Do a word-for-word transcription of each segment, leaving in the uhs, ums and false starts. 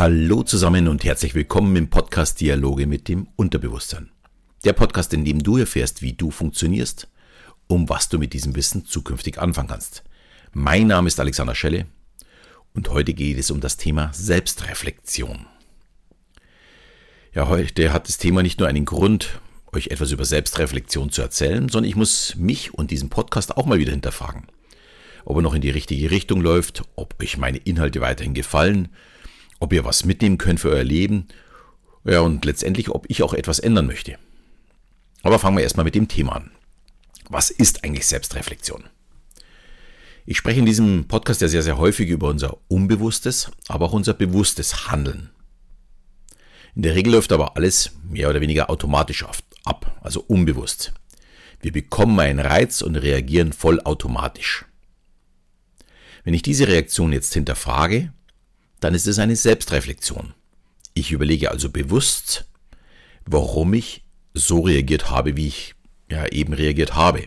Hallo zusammen und herzlich willkommen im Podcast Dialoge mit dem Unterbewusstsein. Der Podcast, in dem du erfährst, wie du funktionierst, um was du mit diesem Wissen zukünftig anfangen kannst. Mein Name ist Alexander Schelle und heute geht es um das Thema Selbstreflexion. Ja, heute hat das Thema nicht nur einen Grund, euch etwas über Selbstreflexion zu erzählen, sondern ich muss mich und diesen Podcast auch mal wieder hinterfragen. Ob er noch in die richtige Richtung läuft, ob euch meine Inhalte weiterhin gefallen, ob ihr was mitnehmen könnt für euer Leben, ja, und letztendlich, ob ich auch etwas ändern möchte. Aber fangen wir erstmal mit dem Thema an. Was ist eigentlich Selbstreflexion? Ich spreche in diesem Podcast ja sehr, sehr häufig über unser unbewusstes, aber auch unser bewusstes Handeln. In der Regel läuft aber alles mehr oder weniger automatisch ab, also unbewusst. Wir bekommen einen Reiz und reagieren vollautomatisch. Wenn ich diese Reaktion jetzt hinterfrage, dann ist es eine Selbstreflexion. Ich überlege also bewusst, warum ich so reagiert habe, wie ich ja eben reagiert habe.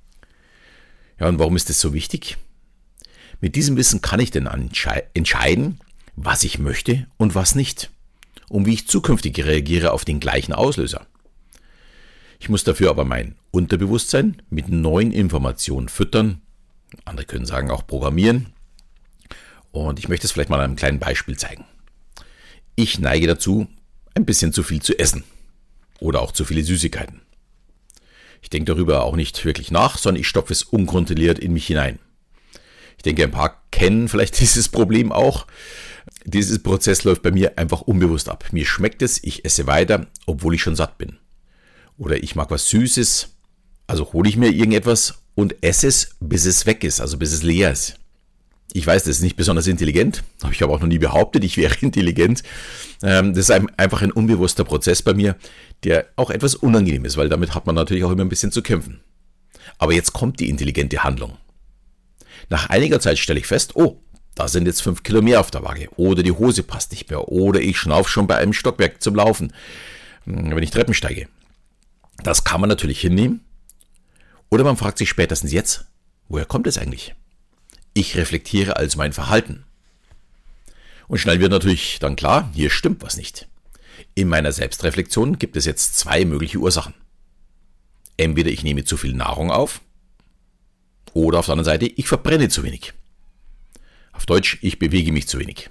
Ja, und warum ist das so wichtig? Mit diesem Wissen kann ich denn entscheiden, was ich möchte und was nicht, und wie ich zukünftig reagiere auf den gleichen Auslöser. Ich muss dafür aber mein Unterbewusstsein mit neuen Informationen füttern, andere können sagen auch programmieren. Und ich möchte es vielleicht mal an einem kleinen Beispiel zeigen. Ich neige dazu, ein bisschen zu viel zu essen oder auch zu viele Süßigkeiten. Ich denke darüber auch nicht wirklich nach, sondern ich stopfe es unkontrolliert in mich hinein. Ich denke, ein paar kennen vielleicht dieses Problem auch. Dieses Prozess läuft bei mir einfach unbewusst ab. Mir schmeckt es, ich esse weiter, obwohl ich schon satt bin. Oder ich mag was Süßes, also hole ich mir irgendetwas und esse es, bis es weg ist, also bis es leer ist. Ich weiß, das ist nicht besonders intelligent, habe ich aber auch noch nie behauptet, ich wäre intelligent. Das ist einfach ein unbewusster Prozess bei mir, der auch etwas unangenehm ist, weil damit hat man natürlich auch immer ein bisschen zu kämpfen. Aber jetzt kommt die intelligente Handlung. Nach einiger Zeit stelle ich fest, oh, da sind jetzt fünf Kilo mehr auf der Waage, oder die Hose passt nicht mehr, oder ich schnaufe schon bei einem Stockwerk zum Laufen, wenn ich Treppen steige. Das kann man natürlich hinnehmen, oder man fragt sich spätestens jetzt, woher kommt es eigentlich? Ich reflektiere also mein Verhalten. Und schnell wird natürlich dann klar, hier stimmt was nicht. In meiner Selbstreflexion gibt es jetzt zwei mögliche Ursachen. Entweder ich nehme zu viel Nahrung auf, oder auf der anderen Seite, ich verbrenne zu wenig. Auf Deutsch, ich bewege mich zu wenig.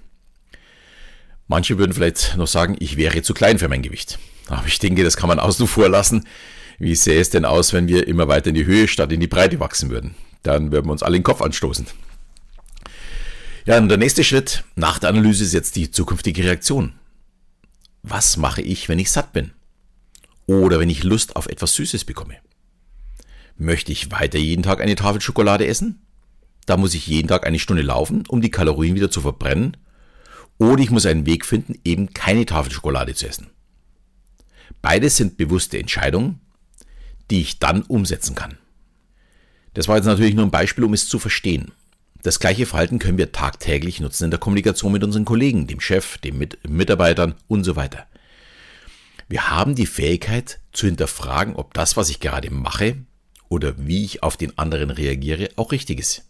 Manche würden vielleicht noch sagen, ich wäre zu klein für mein Gewicht. Aber ich denke, das kann man außen vor lassen. Wie sähe es denn aus, wenn wir immer weiter in die Höhe statt in die Breite wachsen würden? Dann würden wir uns alle den Kopf anstoßen. Ja, und der nächste Schritt nach der Analyse ist jetzt die zukünftige Reaktion. Was mache ich, wenn ich satt bin? Oder wenn ich Lust auf etwas Süßes bekomme? Möchte ich weiter jeden Tag eine Tafel Schokolade essen? Da muss ich jeden Tag eine Stunde laufen, um die Kalorien wieder zu verbrennen. Oder ich muss einen Weg finden, eben keine Tafel Schokolade zu essen. Beides sind bewusste Entscheidungen, die ich dann umsetzen kann. Das war jetzt natürlich nur ein Beispiel, um es zu verstehen. Das gleiche Verhalten können wir tagtäglich nutzen in der Kommunikation mit unseren Kollegen, dem Chef, den Mit- Mitarbeitern und so weiter. Wir haben die Fähigkeit zu hinterfragen, ob das, was ich gerade mache oder wie ich auf den anderen reagiere, auch richtig ist.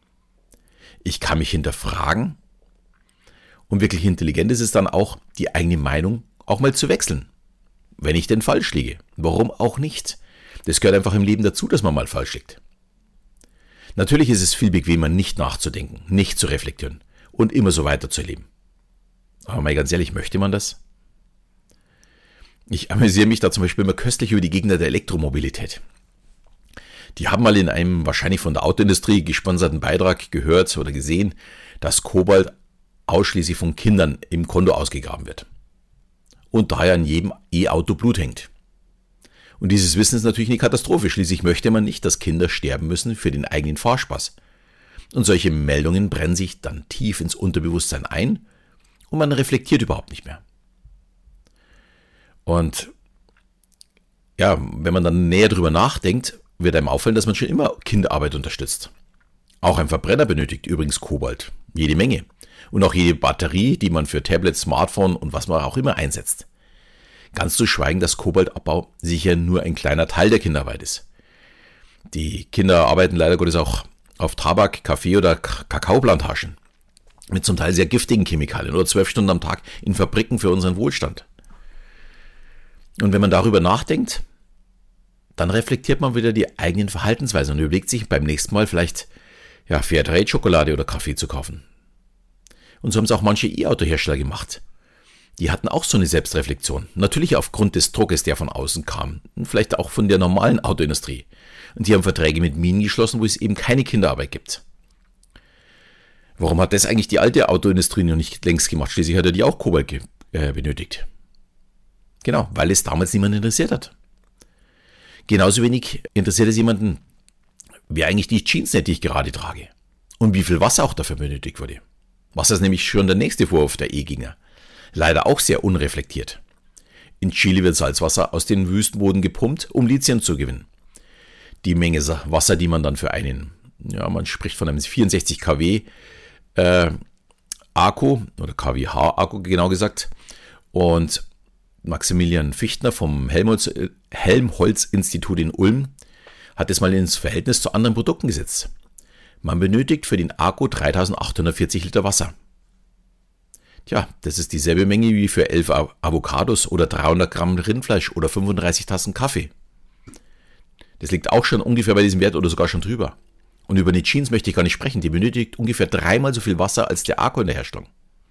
Ich kann mich hinterfragen und wirklich intelligent ist es dann auch, die eigene Meinung auch mal zu wechseln. Wenn ich denn falsch liege, warum auch nicht? Das gehört einfach im Leben dazu, dass man mal falsch liegt. Natürlich ist es viel bequemer, nicht nachzudenken, nicht zu reflektieren und immer so weiterzuleben. Aber mal ganz ehrlich, möchte man das? Ich amüsiere mich da zum Beispiel immer köstlich über die Gegner der Elektromobilität. Die haben mal in einem wahrscheinlich von der Autoindustrie gesponserten Beitrag gehört oder gesehen, dass Kobalt ausschließlich von Kindern im Konto ausgegraben wird. Und daher an jedem E-Auto Blut hängt. Und dieses Wissen ist natürlich eine Katastrophe. Schließlich möchte man nicht, dass Kinder sterben müssen für den eigenen Fahrspaß. Und solche Meldungen brennen sich dann tief ins Unterbewusstsein ein und man reflektiert überhaupt nicht mehr. Und ja, wenn man dann näher drüber nachdenkt, wird einem auffallen, dass man schon immer Kinderarbeit unterstützt. Auch ein Verbrenner benötigt übrigens Kobalt. Jede Menge. Und auch jede Batterie, die man für Tablet, Smartphone und was man auch immer einsetzt. Ganz zu schweigen, dass Kobaltabbau sicher nur ein kleiner Teil der Kinderarbeit ist. Die Kinder arbeiten leider Gottes auch auf Tabak-, Kaffee- oder Kakaoplantagen. mit zum Teil sehr giftigen Chemikalien oder zwölf Stunden am Tag in Fabriken für unseren Wohlstand. Und wenn man darüber nachdenkt, dann reflektiert man wieder die eigenen Verhaltensweisen und überlegt sich beim nächsten Mal vielleicht ja, Fairtrade-Schokolade oder Kaffee zu kaufen. Und so haben es auch manche E-Auto-Hersteller gemacht. Die hatten auch so eine Selbstreflexion. Natürlich aufgrund des Druckes, der von außen kam. Und vielleicht auch von der normalen Autoindustrie. Und die haben Verträge mit Minen geschlossen, wo es eben keine Kinderarbeit gibt. Warum hat das eigentlich die alte Autoindustrie noch nicht längst gemacht? Schließlich hat er die auch Kobalt ge- äh, benötigt. Genau, weil es damals niemand interessiert hat. Genauso wenig interessiert es jemanden, wer eigentlich die Jeans sind, die ich gerade trage. Und wie viel Wasser auch dafür benötigt wurde. Wasser ist nämlich schon der nächste Vorwurf der E-Gegner. Leider auch sehr unreflektiert. In Chile wird Salzwasser aus den Wüstenboden gepumpt, um Lithium zu gewinnen. Die Menge Wasser, die man dann für einen, ja, man spricht von einem vierundsechzig Kilowatt äh, Akku oder Kilowatt Akku genau gesagt. Und Maximilian Fichtner vom Helmholtz, Helmholtz-Institut in Ulm hat es mal ins Verhältnis zu anderen Produkten gesetzt. Man benötigt für den Akku dreitausendachthundertvierzig Liter Wasser. Tja, das ist dieselbe Menge wie für elf Avocados oder dreihundert Gramm Rindfleisch oder fünfunddreißig Tassen Kaffee. Das liegt auch schon ungefähr bei diesem Wert oder sogar schon drüber. Und über die Jeans möchte ich gar nicht sprechen. Die benötigt ungefähr dreimal so viel Wasser als der Akku in der Herstellung.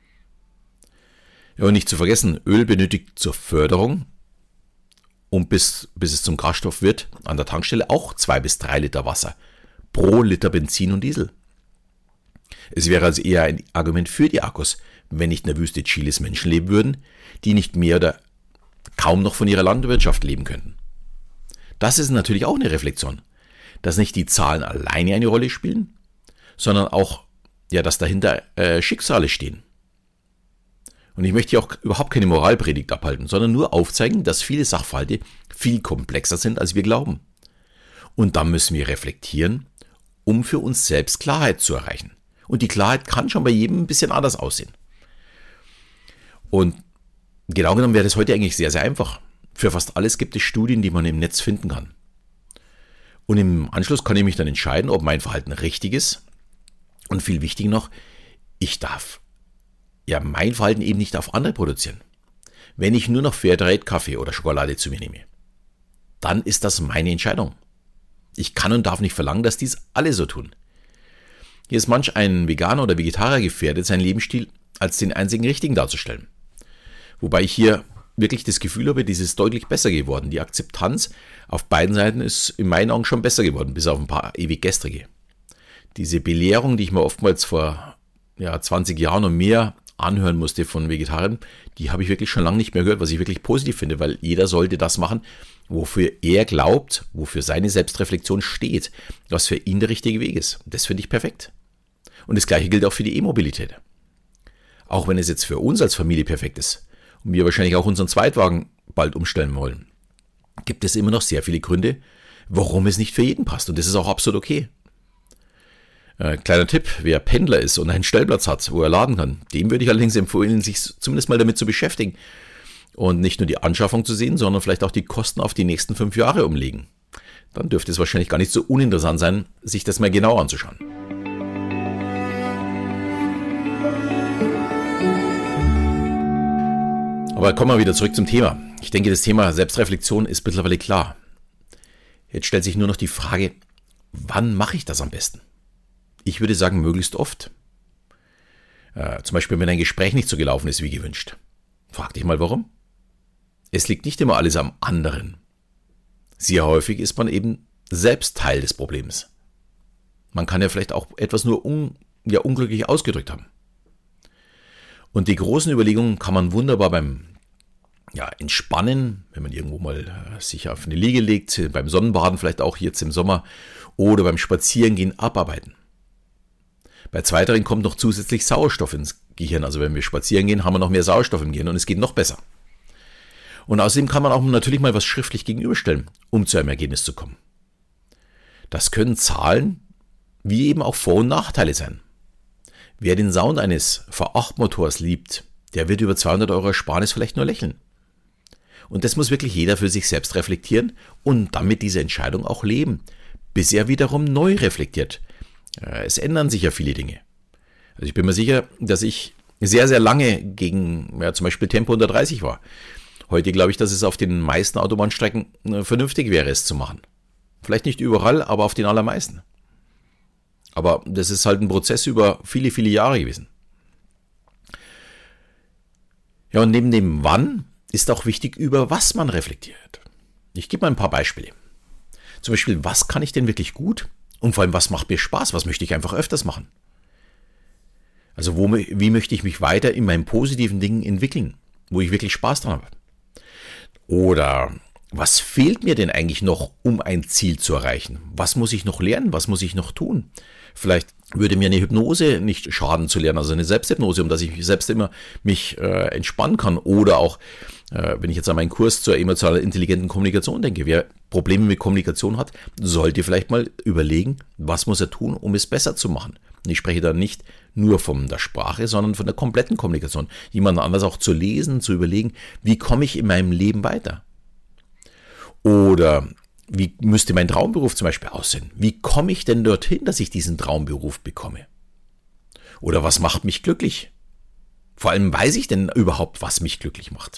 Ja, und nicht zu vergessen, Öl benötigt zur Förderung und bis, bis es zum Kraftstoff wird, an der Tankstelle auch zwei bis drei Liter Wasser pro Liter Benzin und Diesel. Es wäre also eher ein Argument für die Akkus, wenn nicht in der Wüste Chiles Menschen leben würden, die nicht mehr oder kaum noch von ihrer Landwirtschaft leben könnten. Das ist natürlich auch eine Reflexion, dass nicht die Zahlen alleine eine Rolle spielen, sondern auch, ja, dass dahinter äh, Schicksale stehen. Und ich möchte hier auch überhaupt keine Moralpredigt abhalten, sondern nur aufzeigen, dass viele Sachverhalte viel komplexer sind, als wir glauben. Und dann müssen wir reflektieren, um für uns selbst Klarheit zu erreichen. Und die Klarheit kann schon bei jedem ein bisschen anders aussehen. Und genau genommen wäre das heute eigentlich sehr, sehr einfach. Für fast alles gibt es Studien, die man im Netz finden kann. Und im Anschluss kann ich mich dann entscheiden, ob mein Verhalten richtig ist. Und viel wichtiger noch, ich darf ja mein Verhalten eben nicht auf andere produzieren. Wenn ich nur noch Fairtrade Kaffee oder Schokolade zu mir nehme, dann ist das meine Entscheidung. Ich kann und darf nicht verlangen, dass dies alle so tun. Hier ist manch ein Veganer oder Vegetarier gefährdet, seinen Lebensstil als den einzigen richtigen darzustellen. Wobei ich hier wirklich das Gefühl habe, dies ist deutlich besser geworden. Die Akzeptanz auf beiden Seiten ist in meinen Augen schon besser geworden, bis auf ein paar ewig gestrige. Diese Belehrung, die ich mir oftmals vor ja, zwanzig Jahren und mehr anhören musste von Vegetariern, die habe ich wirklich schon lange nicht mehr gehört, was ich wirklich positiv finde, weil jeder sollte das machen, wofür er glaubt, wofür seine Selbstreflexion steht, was für ihn der richtige Weg ist. Das finde ich perfekt. Und das Gleiche gilt auch für die E-Mobilität. Auch wenn es jetzt für uns als Familie perfekt ist und wir wahrscheinlich auch unseren Zweitwagen bald umstellen wollen, gibt es immer noch sehr viele Gründe, warum es nicht für jeden passt. Und das ist auch absolut okay. Äh, kleiner Tipp, wer Pendler ist und einen Stellplatz hat, wo er laden kann, dem würde ich allerdings empfehlen, sich zumindest mal damit zu beschäftigen und nicht nur die Anschaffung zu sehen, sondern vielleicht auch die Kosten auf die nächsten fünf Jahre umlegen. Dann dürfte es wahrscheinlich gar nicht so uninteressant sein, sich das mal genau anzuschauen. Aber kommen wir wieder zurück zum Thema. Ich denke, das Thema Selbstreflexion ist mittlerweile klar. Jetzt stellt sich nur noch die Frage, wann mache ich das am besten? Ich würde sagen, möglichst oft. Äh, zum Beispiel, wenn ein Gespräch nicht so gelaufen ist wie gewünscht. Frag dich mal, warum? Es liegt nicht immer alles am anderen. Sehr häufig ist man eben selbst Teil des Problems. Man kann ja vielleicht auch etwas nur un, ja, unglücklich ausgedrückt haben. Und die großen Überlegungen kann man wunderbar beim ja, Entspannen, wenn man irgendwo mal äh, sich auf eine Liege legt, beim Sonnenbaden vielleicht auch jetzt im Sommer oder beim Spazierengehen abarbeiten. Bei zweiteren kommt noch zusätzlich Sauerstoff ins Gehirn. Also wenn wir spazieren gehen, haben wir noch mehr Sauerstoff im Gehirn und es geht noch besser. Und außerdem kann man auch natürlich mal was schriftlich gegenüberstellen, um zu einem Ergebnis zu kommen. Das können Zahlen wie eben auch Vor- und Nachteile sein. Wer den Sound eines V acht Motors liebt, der wird über zweihundert Euro Ersparnis vielleicht nur lächeln. Und das muss wirklich jeder für sich selbst reflektieren und dann mit dieser Entscheidung auch leben, bis er wiederum neu reflektiert. Es ändern sich ja viele Dinge. Also ich bin mir sicher, dass ich sehr, sehr lange gegen ja, zum Beispiel Tempo unter dreißig war. Heute glaube ich, dass es auf den meisten Autobahnstrecken vernünftig wäre, es zu machen. Vielleicht nicht überall, aber auf den allermeisten. Aber das ist halt ein Prozess über viele, viele Jahre gewesen. Ja, und neben dem Wann ist auch wichtig, über was man reflektiert. Ich gebe mal ein paar Beispiele. Zum Beispiel, was kann ich denn wirklich gut? Und vor allem, was macht mir Spaß? Was möchte ich einfach öfters machen? Also wo, wie möchte ich mich weiter in meinen positiven Dingen entwickeln, wo ich wirklich Spaß dran habe? Oder was fehlt mir denn eigentlich noch, um ein Ziel zu erreichen? Was muss ich noch lernen? Was muss ich noch tun? Vielleicht würde mir eine Hypnose nicht schaden zu lernen, also eine Selbsthypnose, um dass ich selbst immer mich äh, entspannen kann. Oder auch, äh, wenn ich jetzt an meinen Kurs zur emotional intelligenten Kommunikation denke, wer Probleme mit Kommunikation hat, sollte vielleicht mal überlegen, was muss er tun, um es besser zu machen. Und ich spreche da nicht nur von der Sprache, sondern von der kompletten Kommunikation. Jemand anders auch zu lesen, zu überlegen, wie komme ich in meinem Leben weiter? Oder wie müsste mein Traumberuf zum Beispiel aussehen? Wie komme ich denn dorthin, dass ich diesen Traumberuf bekomme? Oder was macht mich glücklich? Vor allem weiß ich denn überhaupt, was mich glücklich macht?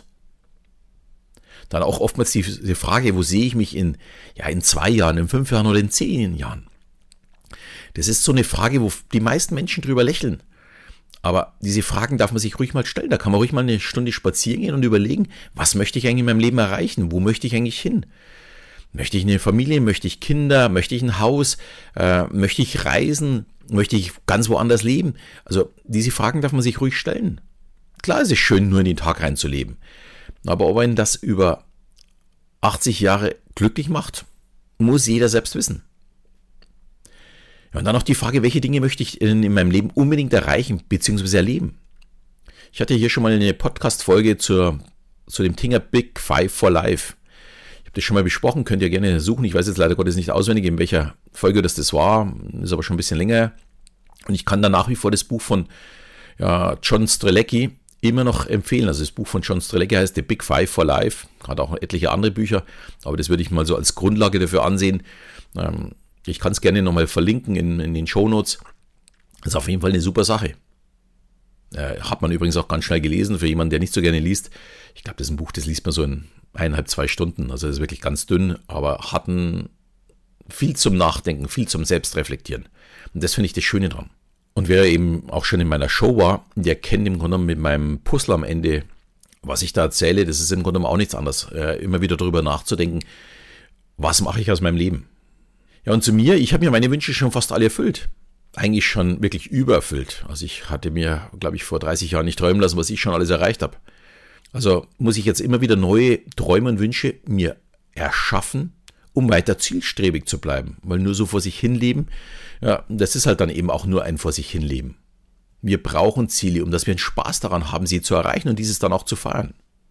Dann auch oftmals die, die Frage, wo sehe ich mich in, ja, in zwei Jahren, in fünf Jahren oder in zehn Jahren? Das ist so eine Frage, wo die meisten Menschen drüber lächeln. Aber diese Fragen darf man sich ruhig mal stellen. Da kann man ruhig mal eine Stunde spazieren gehen und überlegen, was möchte ich eigentlich in meinem Leben erreichen? Wo möchte ich eigentlich hin? Möchte ich eine Familie? Möchte ich Kinder? Möchte ich ein Haus? Äh, möchte ich reisen? Möchte ich ganz woanders leben? Also diese Fragen darf man sich ruhig stellen. Klar, es ist schön, nur in den Tag reinzuleben. Aber ob einen das über achtzig Jahre glücklich macht, muss jeder selbst wissen. Ja, und dann noch die Frage, welche Dinge möchte ich in, in meinem Leben unbedingt erreichen bzw. erleben? Ich hatte hier schon mal eine Podcast-Folge zur, zu dem Thema Big Five for Life. Ich habe das schon mal besprochen, könnt ihr gerne suchen. Ich weiß jetzt leider Gottes nicht auswendig, in welcher Folge das das war. Ist aber schon ein bisschen länger. Und ich kann da nach wie vor das Buch von ja, John Strelecki immer noch empfehlen. Also das Buch von John Strelecki heißt The Big Five for Life. Hat auch etliche andere Bücher, aber das würde ich mal so als Grundlage dafür ansehen. Ähm, Ich kann es gerne nochmal verlinken in, in den Shownotes. Das ist auf jeden Fall eine super Sache. Äh, hat man übrigens auch ganz schnell gelesen, für jemanden, der nicht so gerne liest. Ich glaube, das ist ein Buch, das liest man so in eineinhalb, zwei Stunden. Also das ist wirklich ganz dünn, aber hat ein, viel zum Nachdenken, viel zum Selbstreflektieren. Und das finde ich das Schöne dran. Und wer eben auch schon in meiner Show war, der kennt im Grunde genommen mit meinem Puzzle am Ende, was ich da erzähle, das ist im Grunde genommen auch nichts anderes. Äh, immer wieder darüber nachzudenken, was mache ich aus meinem Leben? Ja, und zu mir, ich habe mir meine Wünsche schon fast alle erfüllt. Eigentlich schon wirklich übererfüllt. Also ich hatte mir, glaube ich, vor dreißig Jahren nicht träumen lassen, was ich schon alles erreicht habe. Also muss ich jetzt immer wieder neue Träume und Wünsche mir erschaffen, um weiter zielstrebig zu bleiben. Weil nur so vor sich hinleben, ja, das ist halt dann eben auch nur ein vor sich hinleben. Wir brauchen Ziele, um dass wir einen Spaß daran haben, sie zu erreichen und dieses dann auch zu feiern.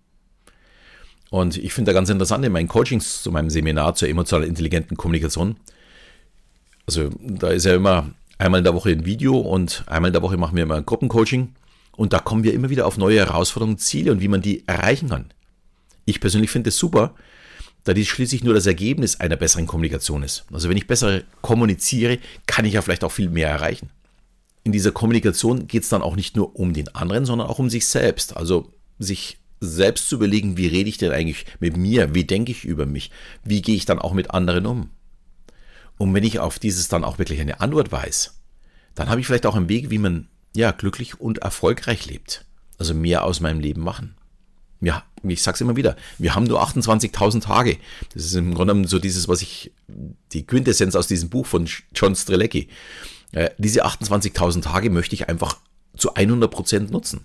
Und ich finde da ganz interessant in meinen Coachings, zu meinem Seminar zur emotional intelligenten Kommunikation. Also da ist ja immer einmal in der Woche ein Video und einmal in der Woche machen wir immer ein Gruppencoaching. Und da kommen wir immer wieder auf neue Herausforderungen, Ziele und wie man die erreichen kann. Ich persönlich finde es super, da dies schließlich nur das Ergebnis einer besseren Kommunikation ist. Also wenn ich besser kommuniziere, kann ich ja vielleicht auch viel mehr erreichen. In dieser Kommunikation geht es dann auch nicht nur um den anderen, sondern auch um sich selbst. Also sich selbst zu überlegen, wie rede ich denn eigentlich mit mir, wie denke ich über mich, wie gehe ich dann auch mit anderen um. Und wenn ich auf dieses dann auch wirklich eine Antwort weiß, dann habe ich vielleicht auch einen Weg, wie man ja glücklich und erfolgreich lebt. Also mehr aus meinem Leben machen. Ja, ich sage es immer wieder, wir haben nur achtundzwanzigtausend Tage. Das ist im Grunde genommen so dieses, was ich, die Quintessenz aus diesem Buch von John Strelecki. Äh, diese achtundzwanzigtausend Tage möchte ich einfach zu hundert Prozent nutzen.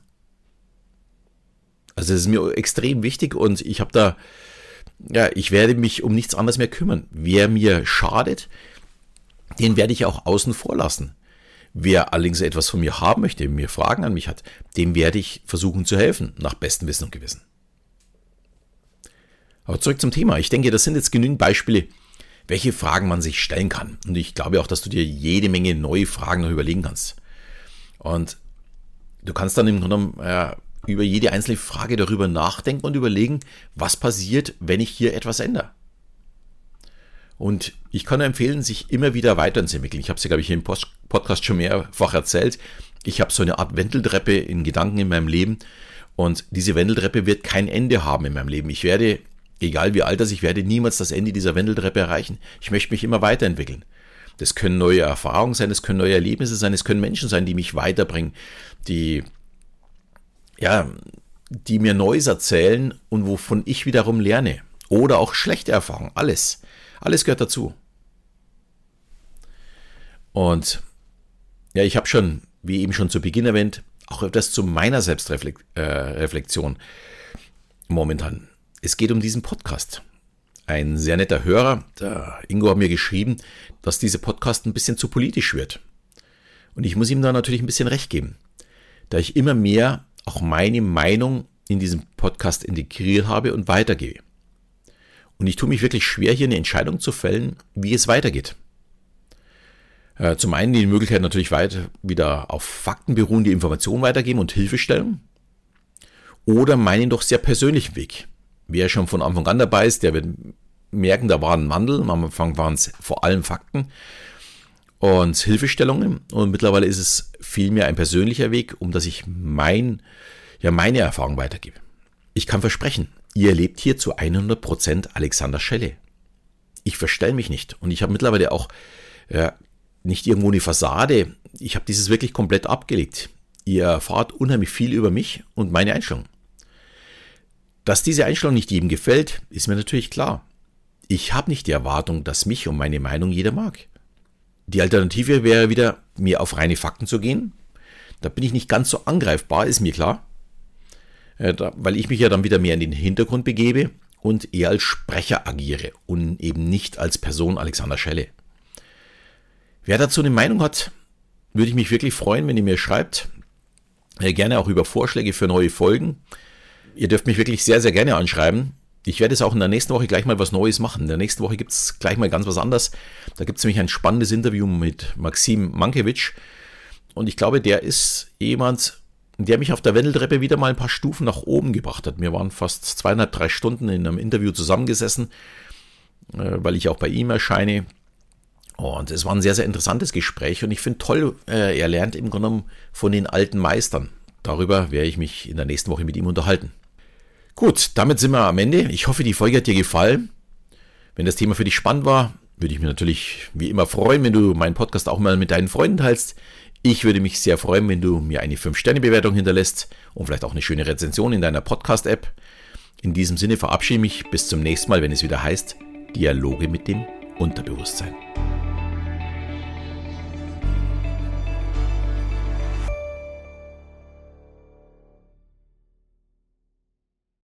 Also das ist mir extrem wichtig und ich habe da, ja, ich werde mich um nichts anderes mehr kümmern. Wer mir schadet, den werde ich auch außen vor lassen. Wer allerdings etwas von mir haben möchte, mir Fragen an mich hat, dem werde ich versuchen zu helfen, nach bestem Wissen und Gewissen. Aber zurück zum Thema. Ich denke, das sind jetzt genügend Beispiele, welche Fragen man sich stellen kann. Und ich glaube auch, dass du dir jede Menge neue Fragen noch überlegen kannst. Und du kannst dann im Grunde genommen äh, über jede einzelne Frage darüber nachdenken und überlegen, was passiert, wenn ich hier etwas ändere. Und ich kann nur empfehlen, sich immer wieder weiterzuentwickeln. Ich habe es ja, glaube ich, hier im Podcast schon mehrfach erzählt. Ich habe so eine Art Wendeltreppe in Gedanken in meinem Leben und diese Wendeltreppe wird kein Ende haben in meinem Leben. Ich werde, egal wie alt das, ich werde niemals das Ende dieser Wendeltreppe erreichen. Ich möchte mich immer weiterentwickeln. Das können neue Erfahrungen sein, das können neue Erlebnisse sein, es können Menschen sein, die mich weiterbringen, die, ja, die mir Neues erzählen und wovon ich wiederum lerne. Oder auch schlechte Erfahrungen, alles. Alles gehört dazu. Und ja, ich habe schon, wie eben schon zu Beginn erwähnt, auch etwas zu meiner Selbstreflexion momentan. Es geht um diesen Podcast. Ein sehr netter Hörer, der Ingo, hat mir geschrieben, dass dieser Podcast ein bisschen zu politisch wird. Und ich muss ihm da natürlich ein bisschen recht geben, da ich immer mehr auch meine Meinung in diesem Podcast integriert habe und weitergebe. Und ich tue mich wirklich schwer, hier eine Entscheidung zu fällen, wie es weitergeht. Äh, zum einen die Möglichkeit natürlich weiter wieder auf Fakten beruhende Informationen weitergeben und Hilfestellung. Oder meinen doch sehr persönlichen Weg. Wer schon von Anfang an dabei ist, der wird merken, da war ein Wandel. Am Anfang waren es vor allem Fakten und Hilfestellungen. Und mittlerweile ist es vielmehr ein persönlicher Weg, um dass ich mein, ja, meine Erfahrung weitergebe. Ich kann versprechen, ihr erlebt hier zu hundert Prozent Alexander Schelle. Ich verstelle mich nicht. Und ich habe mittlerweile auch äh, nicht irgendwo eine Fassade. Ich habe dieses wirklich komplett abgelegt. Ihr erfahrt unheimlich viel über mich und meine Einstellung. Dass diese Einstellung nicht jedem gefällt, ist mir natürlich klar. Ich habe nicht die Erwartung, dass mich und meine Meinung jeder mag. Die Alternative wäre wieder, mir auf reine Fakten zu gehen. Da bin ich nicht ganz so angreifbar, ist mir klar. Äh, da, weil ich mich ja dann wieder mehr in den Hintergrund begebe und eher als Sprecher agiere und eben nicht als Person Alexander Schelle. Wer dazu eine Meinung hat, würde ich mich wirklich freuen, wenn ihr mir schreibt. Äh, gerne auch über Vorschläge für neue Folgen. Ihr dürft mich wirklich sehr, sehr gerne anschreiben. Ich werde es auch in der nächsten Woche gleich mal was Neues machen. In der nächsten Woche gibt es gleich mal ganz was anderes. Da gibt es nämlich ein spannendes Interview mit Maxim Mankiewicz. Und ich glaube, der ist jemand, der mich auf der Wendeltreppe wieder mal ein paar Stufen nach oben gebracht hat. Wir waren fast zweieinhalb, drei Stunden in einem Interview zusammengesessen, weil ich auch bei ihm erscheine. Und es war ein sehr, sehr interessantes Gespräch. Und ich finde toll, er lernt im Grunde genommen von den alten Meistern. Darüber werde ich mich in der nächsten Woche mit ihm unterhalten. Gut, damit sind wir am Ende. Ich hoffe, die Folge hat dir gefallen. Wenn das Thema für dich spannend war, würde ich mich natürlich wie immer freuen, wenn du meinen Podcast auch mal mit deinen Freunden teilst. Ich würde mich sehr freuen, wenn du mir eine fünf Sterne Bewertung hinterlässt und vielleicht auch eine schöne Rezension in deiner Podcast-App. In diesem Sinne verabschiede ich mich bis zum nächsten Mal, wenn es wieder heißt Dialoge mit dem Unterbewusstsein.